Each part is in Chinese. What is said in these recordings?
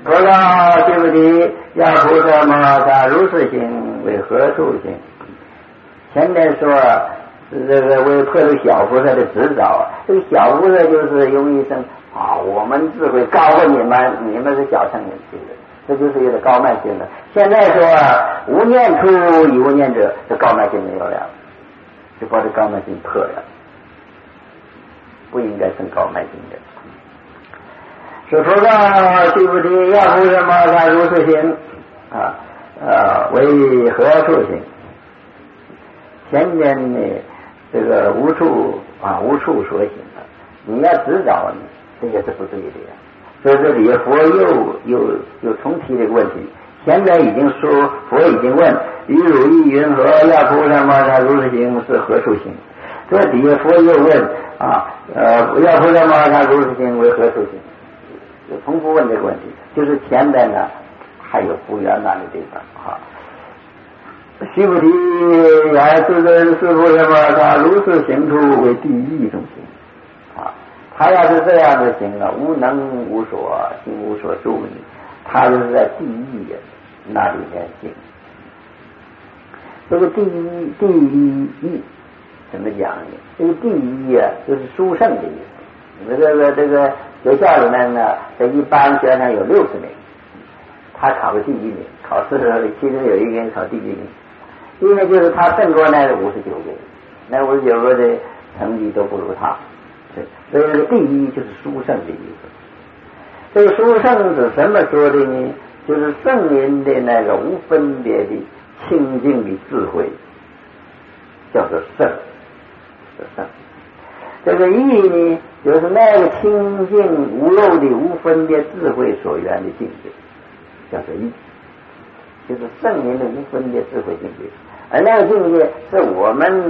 菩萨须菩提，要菩萨摩诃萨如是行，为何处行？前面说这个为破这个小菩萨的执照，这个小菩萨就是用一声我们智慧高过你们，你们是小乘人，这就是有点高慢心了。现在说无念处以无念者，这高慢心没有了，就把这高慢心破了，不应该生高慢心的。说菩萨须菩提，要菩萨摩诃萨如是行为何处行？前面呢这个无处所行了，你要指导这个是不对的呀。所以这里佛又重提这个问题。前面已经说，佛已经问于汝意云何？要菩萨摩诃萨如是行是何处行？这底下佛又问要菩萨摩诃萨如是行为何处行？就重复问这个问题，就是前面呢还有不圆满的地方须菩提，自尊是菩萨摩诃萨如是行处为第一种行他要是这样的行无能无所，行无所住呢，他就是在第一那里面行。这个第一怎么讲呢？这个第一就是殊胜的意思。这个学校里面呢，这一般学生有60名，他考个第一名，考试的时候其中有一个人考第一名，因为就是他胜过那59个，那59个的成绩都不如他。所以这个第一就是殊胜的意思。这个殊胜是什么说的呢？就是圣人的那个无分别的清净的智慧，叫做圣。这个义呢，就是那个清净无漏的无分别智慧所缘的境界，叫做义，就是圣人的无分别智慧境界。而那个境界是我们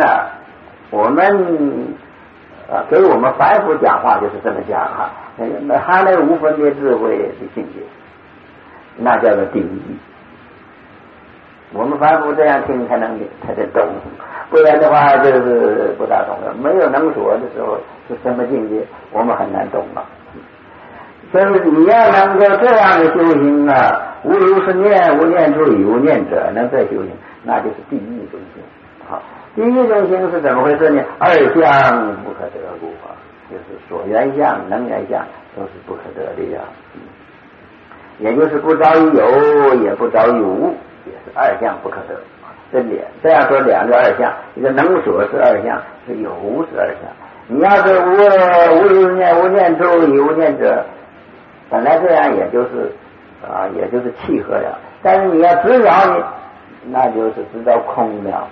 给我们凡夫讲话就是这么讲他那个无分别智慧的境界，那叫做第一。我们凡夫这样听才能懂，不然的话就是不大懂了。没有能所的时候是什么境界，我们很难懂了。所以你要能够这样的修行无如是念，无念处以无念者，能这修行，那就是第一种行。第一种行是怎么回事呢？二相不可得故就是所缘相、能缘相都是不可得的呀。也就是不着于有，也不着于无，也是二相不可得。这样说两个二相，一个能所是二相，是有无是二相。你要是无如念，无念处以无念者，本来这样也就是契合了。但是你要知道呢，那就是知道空了。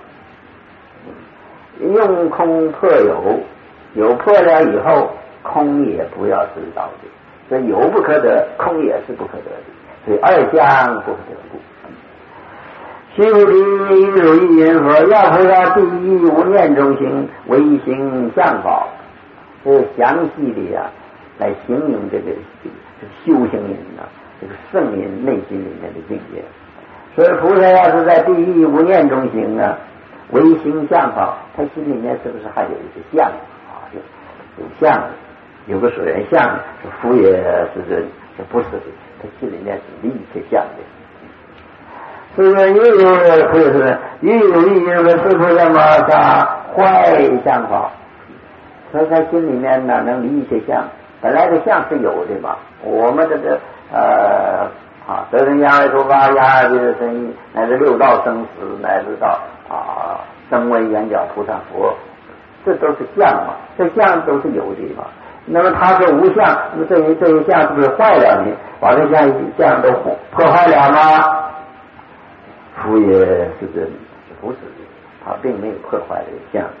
用空破有，有破了以后，空也不要知道的。所以有不可得，空也是不可得的。所以二相不可得故。须菩提，于汝意云何？要菩萨第一无念中行，唯行相法。这个详细的来形容这个修行人这个圣人内心里面的境界。所以菩萨要是在第一无念中行唯行相法，他心里面是不是还有一个相有相，有个所缘相，是福也是人，是不是的？他心里面是离一切相的。所以又有菩萨又有一个是菩萨摩诃萨坏相法，所以他心里面能离一切相。本来这相是有的嘛，我们这个得生压为出发，压就是生意，乃至六道生死，乃至到声闻缘觉菩萨佛，这都是相嘛，这相都是有的嘛。那么他说无相，那么这一相是不是坏了呢？把这相都破坏了吗？福也是真，不是的，他并没有破坏这个相。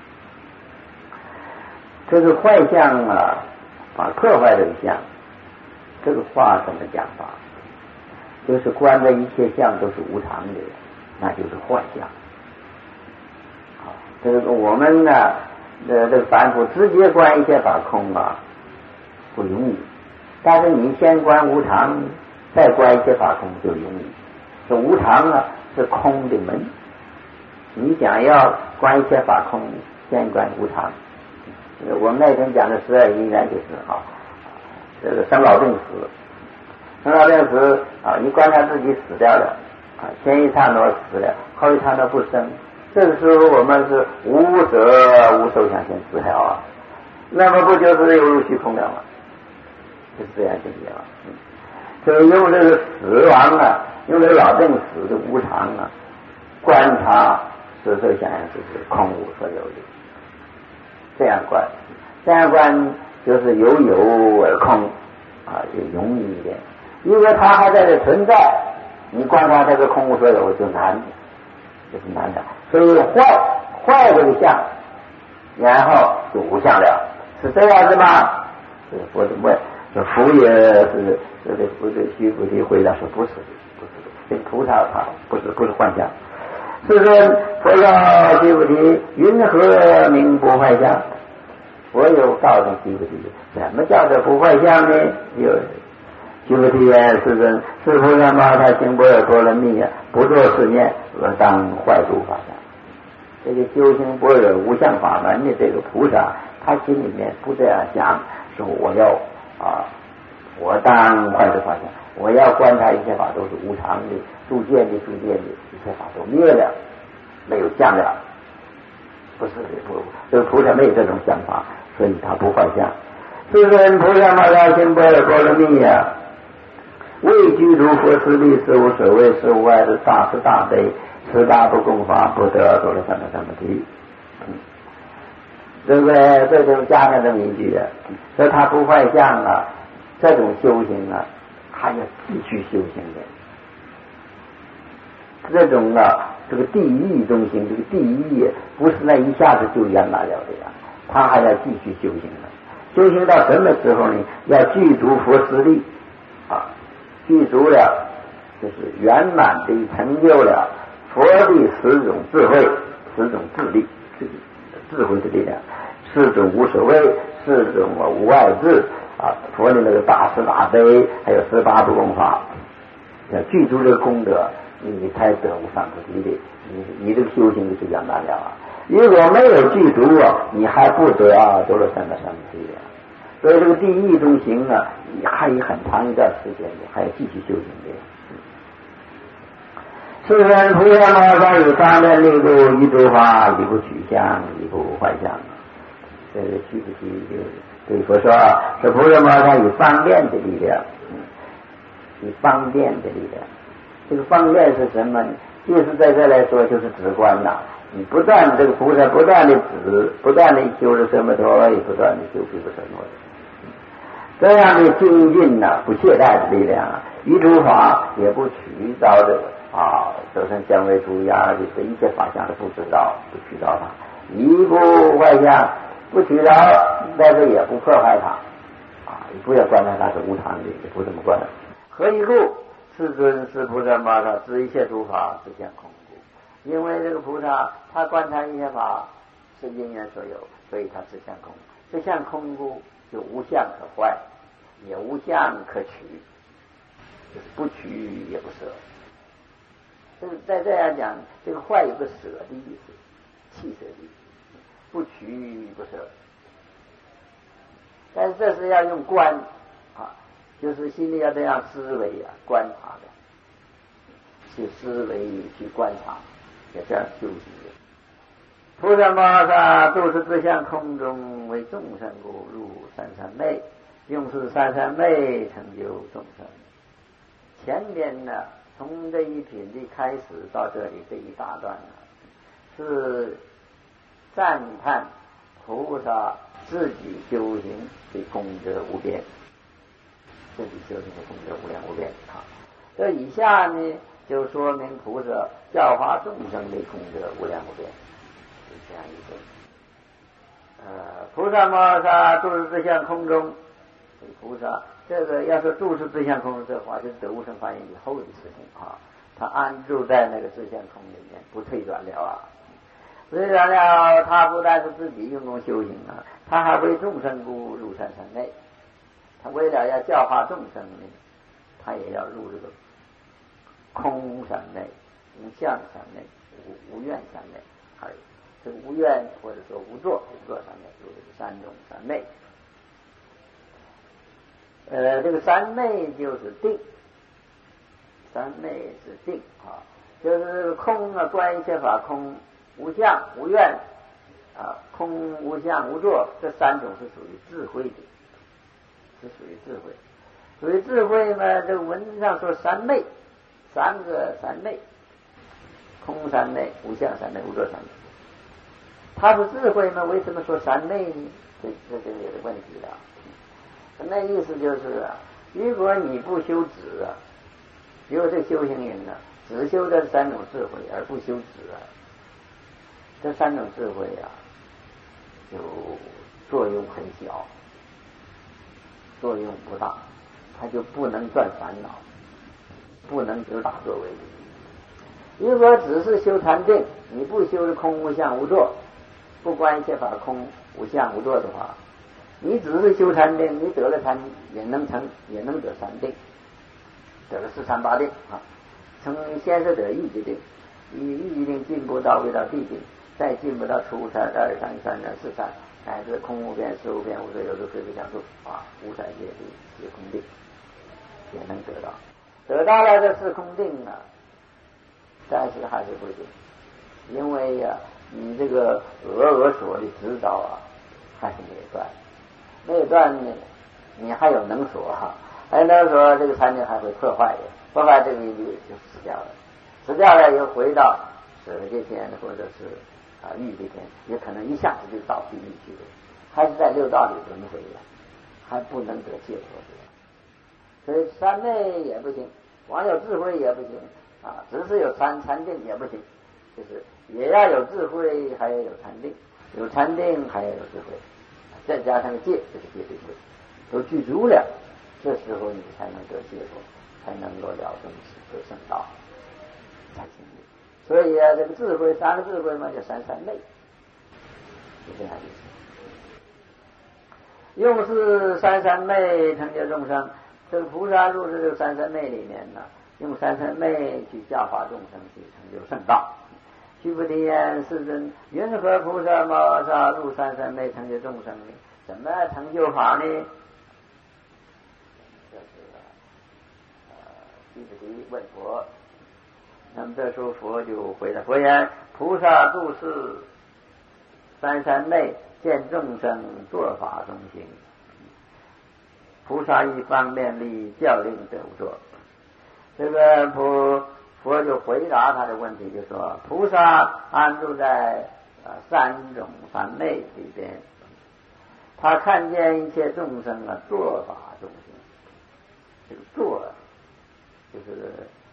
这个坏相破坏这个相，这个话怎么讲法？就是观的一切相都是无常的，那就是坏相。这个我们这个凡夫直接观一切法空不容易，但是你先观无常，再观一切法空就容易。这无常是空的门，你想要观一切法空，先观无常。我们那天讲的12因缘就是这个生老病死， 生老病死啊，你观察自己死掉了啊，前一刹那死了，后一刹那不生，这个时候我们是无色无受想行识了啊，那么不就是有如虚空了吗？就是这样境界了。所以用这个死亡啊，用这个老病死的无常啊，观察色受想行识是空无所有的，这样观，这样观就是有而空啊，就容易一点。因为它还在这存在，你观察这个空无所有就难，就是难的。所以坏这个相，然后就无相了，是这样子吗？我怎么这佛也是这须菩提回答说不是的，不是的，跟菩萨他不是幻象。是说佛告须菩提，云何名不坏相？我有告诉须菩提，什么叫做不坏相呢？有须菩提言：是人是菩萨嘛，他行般若波罗蜜啊，不作是念，而当坏诸法相。这个修行般若无相法门的这个菩萨，他心里面不这样想，说我要我当坏诸法相，我要观察一切法都是无常的，逐渐的一切法都灭了，没有相了。不是的，这个菩萨没有这种想法，所以他不坏相。是人菩萨嘛，他行般若波罗蜜啊，为具足佛次第，是无所谓，是无碍的大慈大悲，十大不共法，不得多了三藐三菩提。这种加上这么一句啊，说他不坏相啊，这种修行啊，还要继续修行的。这种这个第一中心，这个第一不是那一下子就圆满了的呀，他还要继续修行的。修行到什么时候呢？要具足佛次第啊，具足了就是圆满的成就了佛的10种智慧，10种智慧的力量，4种无所谓，4种无碍智啊，佛的那个大慈大悲，还有18不共法，要具足这个功德，你才得无上菩提的，你这个修行就圆满了啊。如果没有具足你还不得多了三藐三菩提的。所以这个第一中行啊，你还有很长一段时间的，还要继续修行的。是人菩萨嘛，他以方便力度，一诸法，一不取相，一不坏相。这个须菩提就对佛说，是菩萨嘛，他以方便的力量，以方便的力量。这个方便是什么呢？就是在这来说，就是止观呐。你不断这个菩萨不断的止，不断的修着什么陀，也不断的修毗婆舍那。这样的精进不懈怠的力量一诸法也不取到的首先将为主呀，就是一切法相都不知道，不取到它，一不坏相，不取到，但是也不破坏它你不要观察它是无常的，也不这么观。何以故？世尊是菩萨嘛，他知一切诸法是相空故。因为这个菩萨他观察一切法是因缘所有，所以他是相空。是相空故，就无相可坏，也无相可取，就是不取也不舍。再这样讲，这个坏有个舍的意思，弃舍的意思，不取不舍。但是这是要用观就是心里要这样思维观察的，去思维去观察，要这样修行的。菩萨摩萨度是自相空中，为众生故入三三昧，用是三三昧成就众生。前边呢，从这一品的开始到这里这一大段是赞叹菩萨自己修行的功德无边，自己修行的功德无量无边这以下呢，就说明菩萨教化众生的功德无量无边，是这样一个。菩萨摩萨住是自相空中，菩萨这个要说住是自相空中，这话就是得无生法印以后的事情他安住在那个自相空里面，不退转了退转了，他不但是自己用功修行他还为众生故入三三昧。他为了要教化众生呢，他也要入这个空三昧、无相三昧、无愿三昧，还有这个无愿或者说无作三昧，入这个3种三昧。 这个三昧就是定，三昧是定啊，就是空啊，观一切法空，无相无愿啊，空无相无作，这三种是属于智慧的，是属于智慧。属于智慧嘛，这个文字上说三昧，三个三昧，空三昧、无相三昧、无作三昧。他是智慧吗？为什么说三昧呢？这有点问题了。那意思就是啊，如果你不修止啊，比如这修行人呢，只修这三种智慧而不修止啊，这三种智慧啊，就作用很小，作用不大，它就不能断烦恼，不能有大作为。如果只是修禅定，你不修的空无相无作，不观一切法空无相无作的话，你只是修禅定，你得了禅也能成，也能得禅定，得了四禅八定啊。先是得一级定，一级定进步到未到地定，再进步到初禅、二禅、三禅、四禅，乃至空无边、识无边、无所有的随不相助啊，无三界定、四空定也能得到。得到了这四空定啊，但是还是不行，因为呀，你这个俄所的指导啊，还是没有断。没有断呢，你还有能所哈，还能所这个禅定还会破坏的，破坏这个因就死掉了，死掉了又回到舍界天或者是欲界天，也可能一下子就到地狱去了，还是在六道里轮回了，还不能得解脱的。所以三昧也不行，光有智慧也不行啊，只是有禅定也不行，就是也要有智慧，还要有禅定，有禅定还要有智慧。再加上戒，这个戒对慧都具足了，这时候你才能得解脱，才能够了生死得圣道，才行的。所以啊，这个智慧三个智慧嘛，叫三昧，是这样意思。用是三昧成就众生，这个菩萨入这个三昧里面呢，用三昧去教化众生，去成就圣道。须菩提言：世尊，云何菩萨摩诃入三昧成就众生呢？怎么成就法呢？这是须菩提问佛。那么这时候佛就回答：佛言，菩萨住世三昧，见众生作法中行。菩萨一方面力，教令得无作。这个佛就回答他的问题，就说菩萨安住在三种三昧里边，他看见一切众生啊，作法中行。这个作就是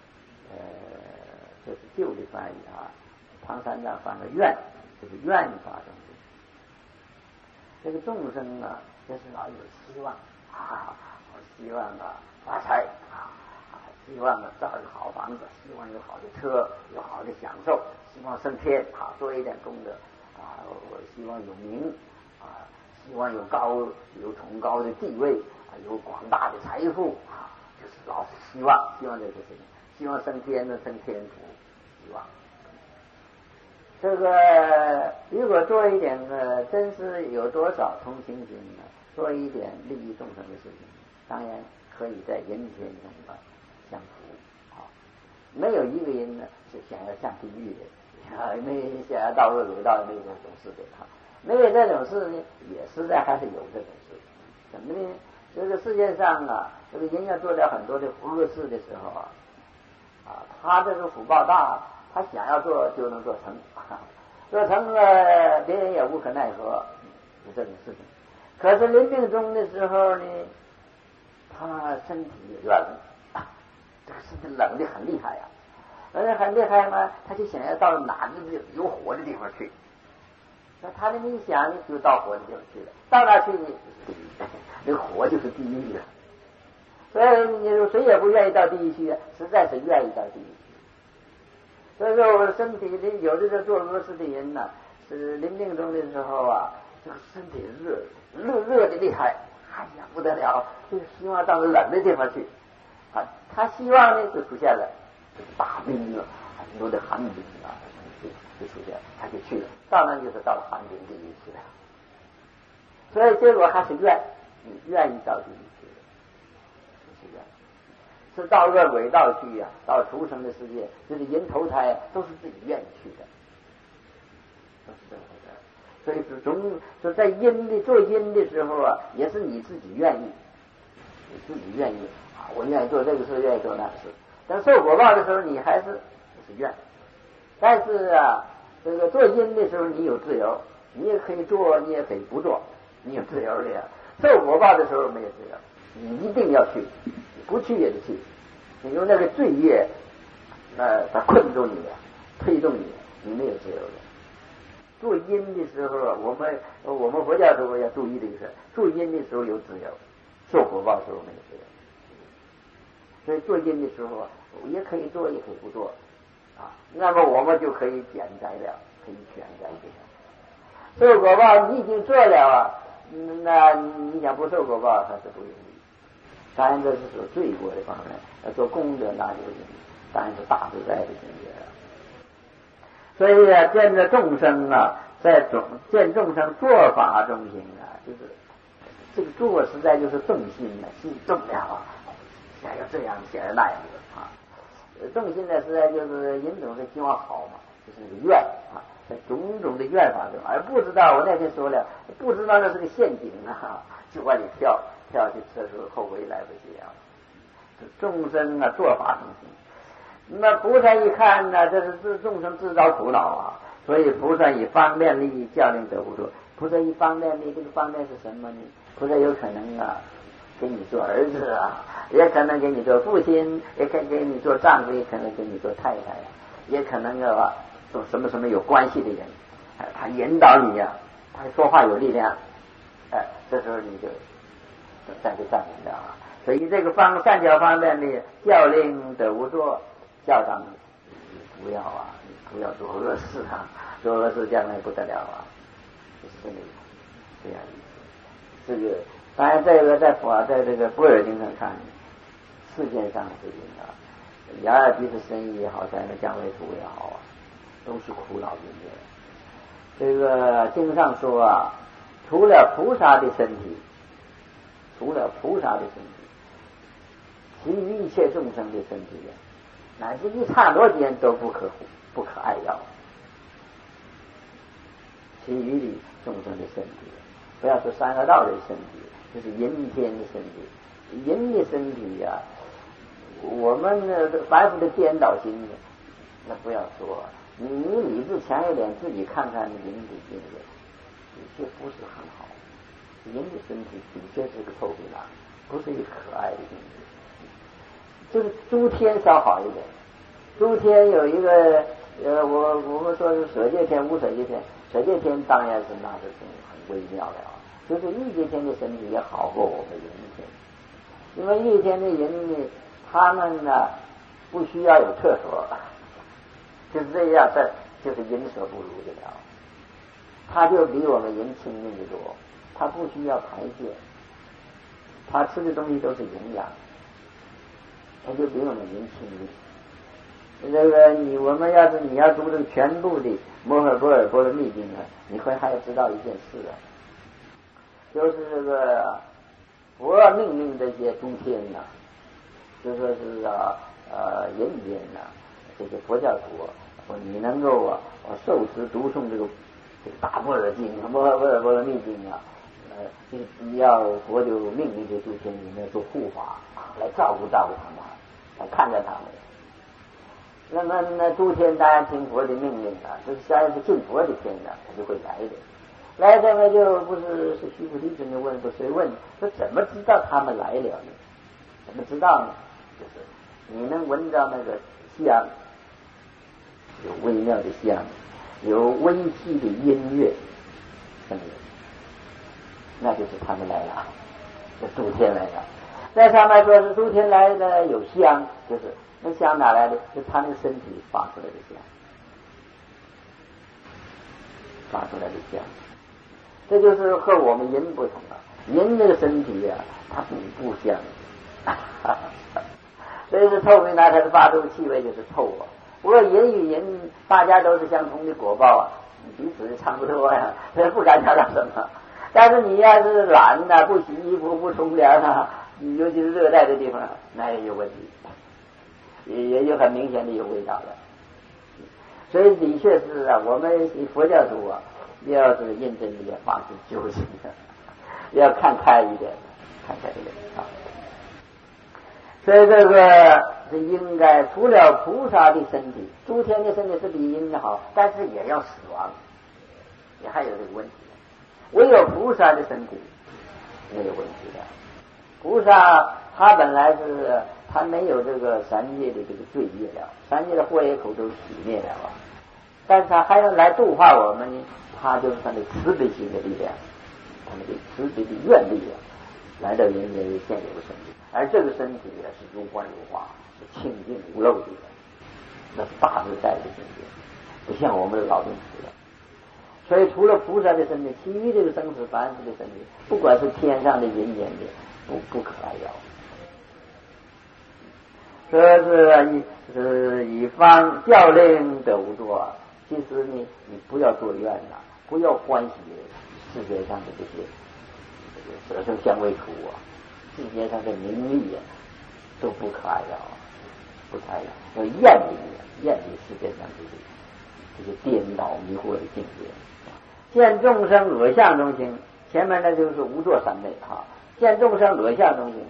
这是旧的翻译啊，唐三藏翻了愿，就是愿法中行。这个众生啊，就是老有希望啊，我希望啊发财啊。希望造一个好房子，希望有好的车，有好的享受，希望升天啊，做一点功德啊，我希望有名啊，希望有崇高的地位啊，有广大的财富啊，就是老是希望这个事情，希望升天呢，升天福，希望。这个如果做一点真是有多少同情心呢？做一点利益众生的事情，当然可以在人间中相处啊，没有一个人呢是想要下地狱的，没想要到恶鬼道没有这种事的啊，没有这种事呢，也实在还是有这种事。怎么呢？这个世界上啊，这个人要做了很多的恶事的时候啊，他这个福报大，他想要做就能做成，做成了别人也无可奈何，有这种事情。可是临命终的时候呢，他身体也冷。这个身体冷的很厉害呀，很厉害嘛，他就想要到哪个有火的地方去。那他那么一想，就到火的地方去了。到哪去呢？那个火就是地狱了。所以你说谁也不愿意到地狱去，实在是愿意到地狱去。所以说，我身体里有的做恶事的人呢，是临命终的时候啊，这个身体热的厉害，哎呀不得了，就希望到冷的地方去。啊，他希望呢就出现了，这个大冰啊，很多的寒冰啊，就出现了，他就去了，当然就是到了寒冰地狱去了。所以结果还是愿意到地狱去了。 是愿，是到恶鬼道去呀，到畜生的世界，就是人投胎都是自己愿意去的，都是这么回事。所以说在做因的时候啊，也是你自己愿意，你自己愿意啊，我愿意做这个事，愿意做那个事。但受果报的时候，你还是愿。但是啊，这个做因的时候，你有自由，你也可以做，你也可以不做，你有自由的呀。受果报的时候没有自由，你一定要去，不去也得去。你用那个罪业，它困住你了，推动你，你没有自由的。做因的时候啊，我们佛教徒要注意这个事，做因的时候有自由，受果报的时候没有自由。所以做因的时候啊，也可以做，也可以不做啊。那么我们就可以减灾了，可以全灾这个。受果报你已经做了啊，那你想不受果报，它是不容易。当然这是说罪过的方面，要做功德那就容易，当然是大自在的境界了。所以啊，见着众生啊，见众生做法中心啊，就是这个做实在就是重心啊，心重了啊，想要这样，想要那样的啊。重心呢，实在就是人总是希望好嘛，就是那个愿啊，在种种的愿法中，而不知道我那天说了，不知道那是个陷阱啊，就往里跳去，这时候后悔来不及啊。众生啊，做法中心。那菩萨一看呢，这是众生自找苦恼啊，所以菩萨以方便利益教令得无助。菩萨以方便利益，这个方便是什么呢？菩萨有可能啊，给你做儿子啊，也可能给你做父亲，也可能给你做丈夫，也可能给你做太太啊，也可能啊做什么有关系的人，他引导你呀，他说话有力量，这时候你就站明了啊。所以这个善巧方便的教令得无作。教导你不要啊，你不要做恶事啊，做恶事将来不得了啊，就是这样意思。这个当然这个在这个般若经上看，世间上的事情啊，雅尔毗的生意也好，在那降为土也好啊，都是苦恼境界。这个经上说啊，除了菩萨的身体，其余一切众生的身体啊，乃至一刹那间都不可爱要。其余的众生的身体，不要说三恶道的身体，就是人天的身体。人的身体呀，我们凡夫的颠倒心的，那不要说，你理智强一点，自己看看人的境界，的确不是很好。人的身体的确是个臭皮囊，不是一个可爱的境界。就是诸天稍好一点，诸天有一个我们说是舍界天、无舍界天，舍界天当然是那是很微妙的啊。就是欲界天的身体也好过我们人天，因为欲界天的人呢，他们呢不需要有厕所，就是这样的，就是人所不如的了。他就比我们人清净的多，他不需要排泄，他吃的东西都是营养。他就比我们人轻易。这个我们要是你要读这个全部的摩诃般若波罗蜜经啊，你会还要知道一件事啊，就是这个佛命令这些诸天呐，就说是人间呐，这些佛教徒说你能够受持读诵这个大般若经、摩诃般若波罗蜜经啊，你要佛就命令这诸天里面做护法，来照顾他们，来看着他们。那么那诸天当然听佛的命令啊，这是当然是信佛的天啊，他就会来的。来这个就不是须菩提尊者问，不谁问？说怎么知道他们来了呢？怎么知道呢？就是你能闻到那个香，有微妙的香，有微细的音乐声音，那就是他们来了，这诸天来了。在上面说是诸天来的有香，就是那香哪来的？是他们身体发出来的香，发出来的香。这就是和我们人不同了。人这个身体呀，它不香，所以是臭皮囊，它的发出气味就是臭啊。不过人与人大家都是相同的果报啊，彼此差不多呀，所以不敢讲什么。但是你要是懒呐，不洗衣服，不冲凉啊， 尤其是热带的地方，那也有问题，也有很明显的有味道的。所以的确是啊，我们佛教徒啊，要是认真一点，放弃修行的，要看开一点，看开一点啊。所以这个是应该，除了菩萨的身体，诸天的身体是比应该好，但是也要死亡，也还有这个问题。唯有菩萨的身体没有问题的。菩萨他本来是他没有这个三界的这个罪业了，三界的祸业口都洗灭了啊，但是他还要来度化我们呢，他就是他的慈悲心的力量，他那个慈悲的愿力啊，来到人间现有的身体，而这个身体啊是如观如花，是清净无漏的，那是大自在的境界，不像我们的老病死了。所以除了菩萨的身体，其余这个生死凡世的身体，不管是天上的人间的，不可爱要。这是以方教令得无作。其实呢，你不要做怨呐，不要欢喜世界上的这些色声香味触啊，世界上的名利啊，都不可爱要，不可爱要，要厌离世界上这些颠倒迷惑的境界。见众生恶相中行，前面呢就是无作三昧哈。见众生恶相中行，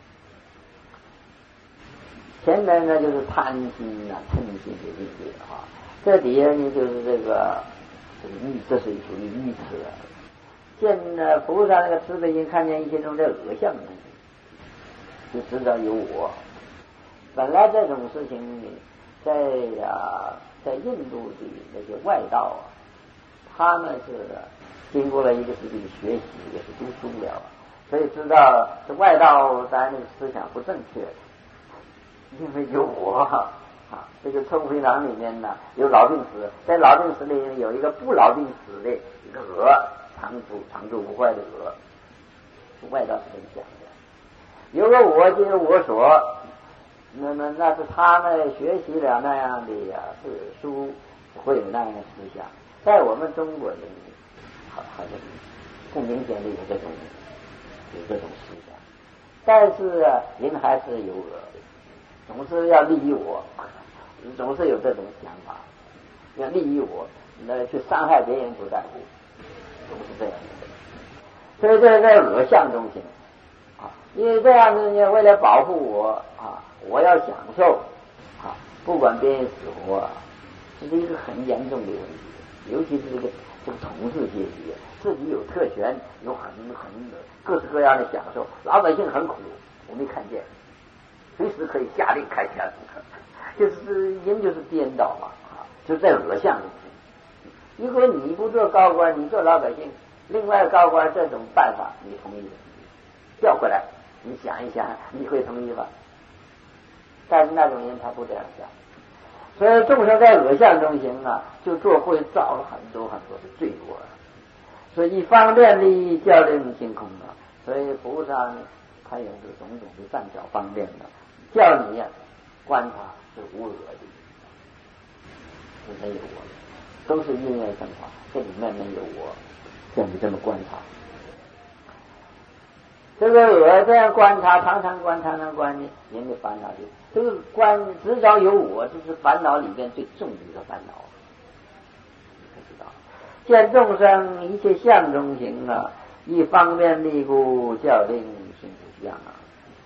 前面呢就是贪心啊、嗔心的境界哈。这底下呢就是这个愚，这是属于愚痴啊。见菩萨那个慈悲心，看见一切中的恶相中行，就知道有我。本来这种事情呢，在印度的那些外道啊，他们是经过了一个自己的学习，也是读书了，所以知道这外道咱那个思想不正确，因为有我啊。这个臭灰囊里面呢有老病死，在老病死里面有一个不老病死的一个鹅，常住不坏的鹅，外道是这么讲的。有个我就是我所，那么那是他们学习了那样的是书，会有那样的思想。在我们中国人好像不明显的有这种思想，但是人还是有恶的，总是要利益我，总是有这种想法，要利益我，那去伤害别人不在乎，总是这样的。所以这在恶相中行啊，因为这样子呢，为了保护我啊，我要享受啊，不管别人死活啊，这是一个很严重的问题。尤其是这个统治阶级，自己有特权，有很各式各样的享受，老百姓很苦，我没看见，随时可以下令开枪，就是人就是颠倒嘛啊，就在恶相中行。如果你不做高官，你做老百姓，另外高官这种办法你同意的，调回来你想一想，你会同意吧？但是那种人他不这样想。所以众生在恶相中行啊，就会造了很多很多的罪过。所以一方面的教令性空啊，所以菩萨呢，他有这种种的善巧方便的，叫你观察是无我的，是没有我的，都是因缘生法，这里面没有我，叫你这么观察。这个我这样观察，常常观呢，人的烦恼就这个只要有我，就是烦恼里面最重的一个烦恼。你可知道？见众生一切相中行啊，一方面利故教令心不相啊。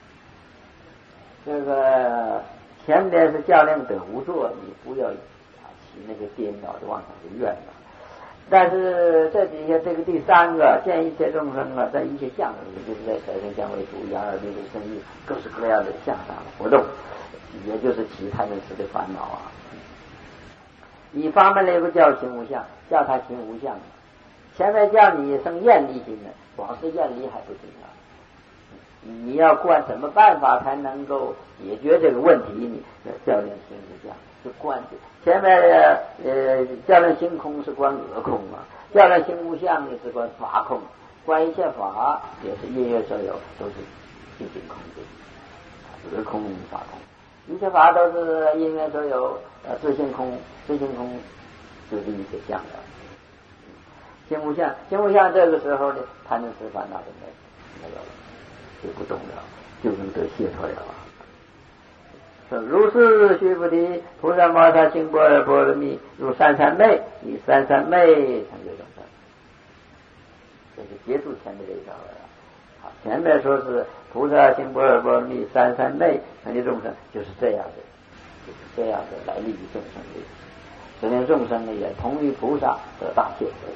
这个前边是教令得无作，你不要起那个颠倒的妄想的愿了。但是这底下这个第三个见一切众生啊，在一切相中，就是在色声香味触眼耳鼻舌身意各式各样的相上活动，也就是起贪嗔痴的烦恼啊。一方面那个叫行无相，叫他行无相，前面叫你生厌离心呢，光是厌离还不行啊。你要观什么办法才能够解决这个问题呢？叫令行无相，就观前面教令行空是观恶空啊，教令行无相呢是观法空，观一切法也是因缘所有，都是毕竟空的，恶空法空，一切法都是因缘所有，自性空就是一切相的。行无相这个时候呢，贪嗔痴烦恼就没有了，就不动了。 就能得解脱了。说如是须菩提，菩萨摩他心般若波罗蜜，如三三昧，以三三昧成就众生。这是结束前面这一条了。好，前面说是菩萨心般若波罗蜜三三昧成就众生，就是这样的，就是这样的来利益众生的。这些众生呢，也同于菩萨得大解脱。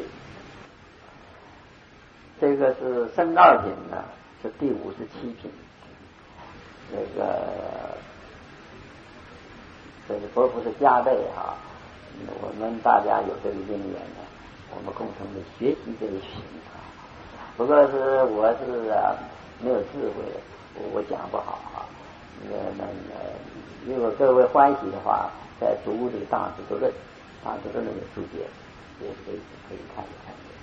这个是圣道品呢，是第57品。这个佛菩萨加倍啊，我们大家有这个因缘呢，我们共同的学习这个品啊。不过我是没有智慧，我讲不好啊。如果各位欢喜的话，再读这个大智度论，大智度论的注解，也可以看一看。